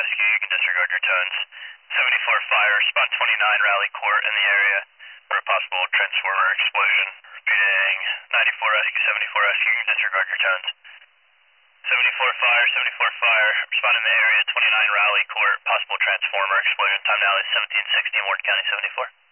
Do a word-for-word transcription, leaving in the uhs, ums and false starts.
Rescue, you can disregard your tones. seventy-four Fire, spot twenty-nine Rally Court in the area for a possible transformer explosion. Repeating, ninety-four Rescue, seventy-four Rescue, you can disregard your tones. seventy-four Fire, seventy-four Fire, respond in the area, twenty-nine Rally Court, possible transformer explosion. Time now is seventeen sixty in Ward County, seventy-four.